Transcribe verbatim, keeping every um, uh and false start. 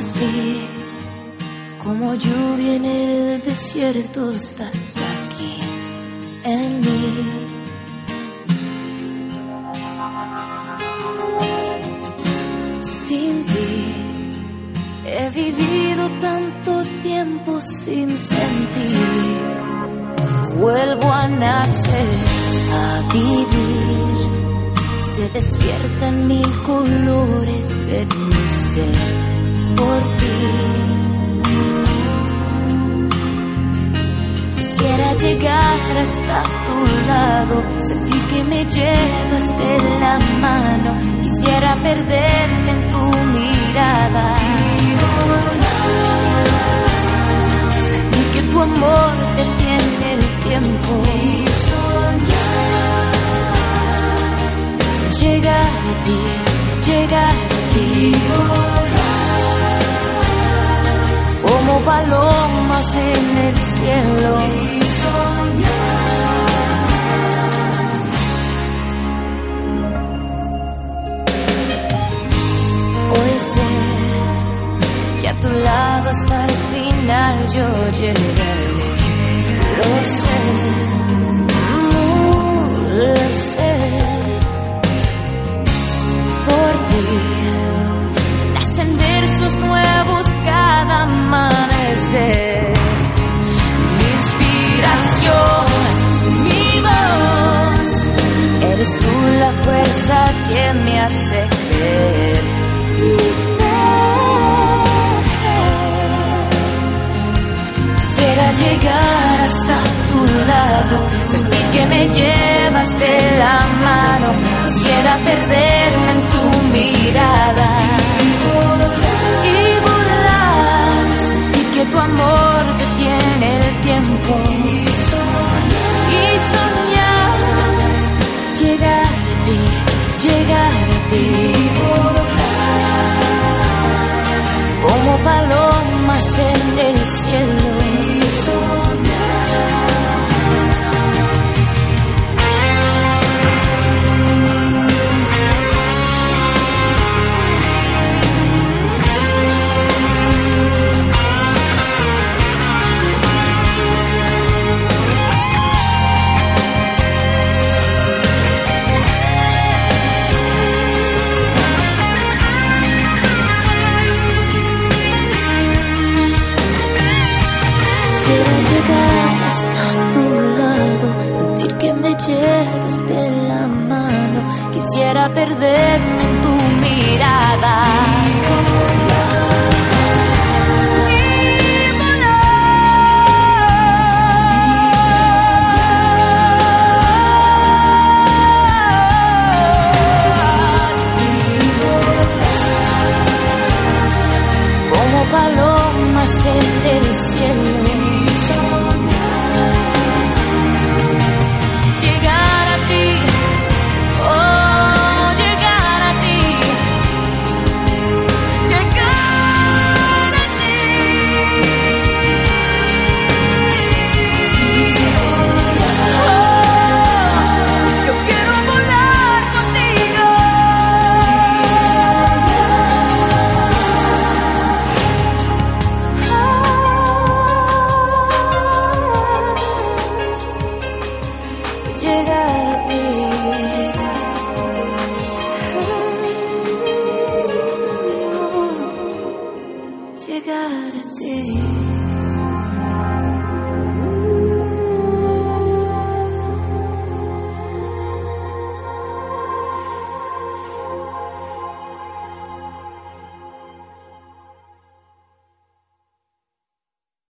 Así como lluvia en el desierto, estás aquí en mí. Sin ti he vivido tanto tiempo sin sentir. Vuelvo a nacer, a vivir. Se despiertan mil colores en mi ser por ti. Quisiera llegar hasta tu lado, sentir que me llevas de la mano. Quisiera perderme en tu mirada, sentir que tu amor detiene el tiempo. Llegar a ti, llegar a ti, como palomas en el cielo. Hoy sé que a tu lado hasta el final yo llegaré. Lo sé, mm, lo sé. Por ti nacen versos nuevos cada amanecer. Mi inspiración, mi voz, eres tú la fuerza que me hace creer. Mi fe. Quisiera llegar hasta tu lado, sentir que me llevas de la mano. Quisiera perderme en tu mirada y volar, sentir que tu amor detiene el tiempo y soñar, llegar a ti, llegar a ti, como palomas en el cielo. Hasta tu lado, sentir que me llevas de la mano. Quisiera perderme en tu mirada y volar, como palomas en el cielo. Llegar a ti, llegar a ti.